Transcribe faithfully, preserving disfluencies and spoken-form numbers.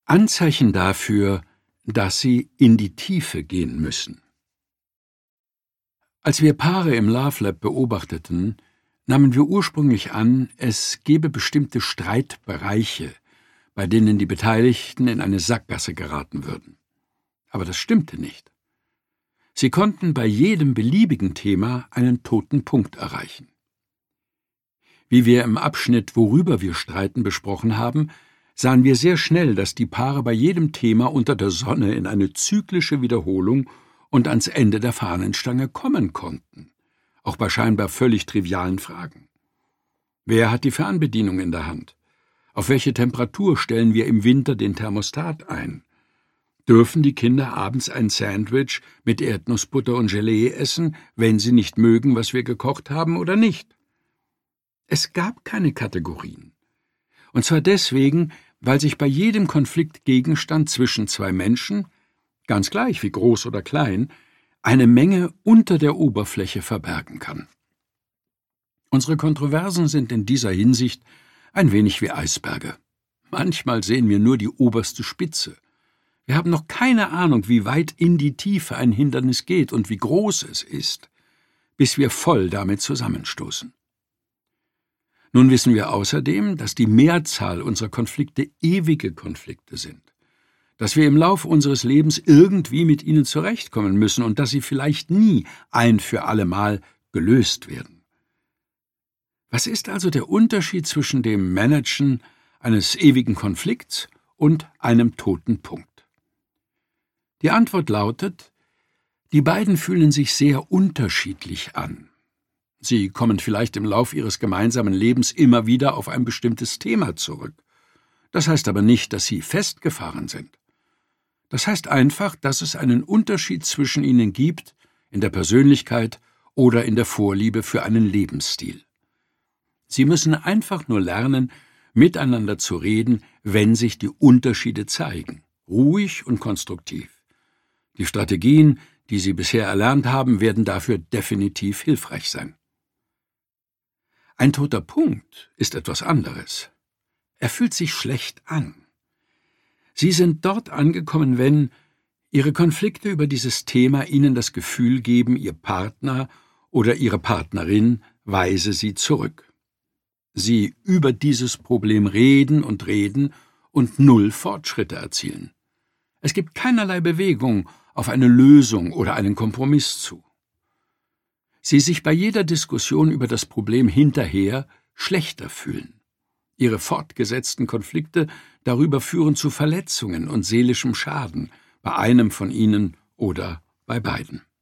Anzeichen dafür, dass sie in die Tiefe gehen müssen. Als wir Paare im Love Lab beobachteten, nahmen wir ursprünglich an, es gebe bestimmte Streitbereiche, bei denen die Beteiligten in eine Sackgasse geraten würden. Aber das stimmte nicht. Sie konnten bei jedem beliebigen Thema einen toten Punkt erreichen. Wie wir im Abschnitt Worüber wir streiten besprochen haben, sahen wir sehr schnell, dass die Paare bei jedem Thema unter der Sonne in eine zyklische Wiederholung und ans Ende der Fahnenstange kommen konnten, auch bei scheinbar völlig trivialen Fragen. Wer hat die Fernbedienung in der Hand? Auf welche Temperatur stellen wir im Winter den Thermostat ein? Dürfen die Kinder abends ein Sandwich mit Erdnussbutter und Gelee essen, wenn sie nicht mögen, was wir gekocht haben, oder nicht? Es gab keine Kategorien. Und zwar deswegen, weil sich bei jedem Konfliktgegenstand zwischen zwei Menschen, ganz gleich wie groß oder klein, eine Menge unter der Oberfläche verbergen kann. Unsere Kontroversen sind in dieser Hinsicht ein wenig wie Eisberge. Manchmal sehen wir nur die oberste Spitze. Wir haben noch keine Ahnung, wie weit in die Tiefe ein Hindernis geht und wie groß es ist, bis wir voll damit zusammenstoßen. Nun wissen wir außerdem, dass die Mehrzahl unserer Konflikte ewige Konflikte sind, dass wir im Lauf unseres Lebens irgendwie mit ihnen zurechtkommen müssen und dass sie vielleicht nie ein für allemal gelöst werden. Was ist also der Unterschied zwischen dem Managen eines ewigen Konflikts und einem toten Punkt? Die Antwort lautet, die beiden fühlen sich sehr unterschiedlich an. Sie kommen vielleicht im Lauf ihres gemeinsamen Lebens immer wieder auf ein bestimmtes Thema zurück. Das heißt aber nicht, dass sie festgefahren sind. Das heißt einfach, dass es einen Unterschied zwischen ihnen gibt, in der Persönlichkeit oder in der Vorliebe für einen Lebensstil. Sie müssen einfach nur lernen, miteinander zu reden, wenn sich die Unterschiede zeigen, ruhig und konstruktiv. Die Strategien, die Sie bisher erlernt haben, werden dafür definitiv hilfreich sein. Ein toter Punkt ist etwas anderes. Er fühlt sich schlecht an. Sie sind dort angekommen, wenn Ihre Konflikte über dieses Thema Ihnen das Gefühl geben, Ihr Partner oder Ihre Partnerin weise Sie zurück. Sie über dieses Problem reden und reden und null Fortschritte erzielen. Es gibt keinerlei Bewegung auf eine Lösung oder einen Kompromiss zu. Sie sich bei jeder Diskussion über das Problem hinterher schlechter fühlen. Ihre fortgesetzten Konflikte darüber führen zu Verletzungen und seelischem Schaden bei einem von ihnen oder bei beiden.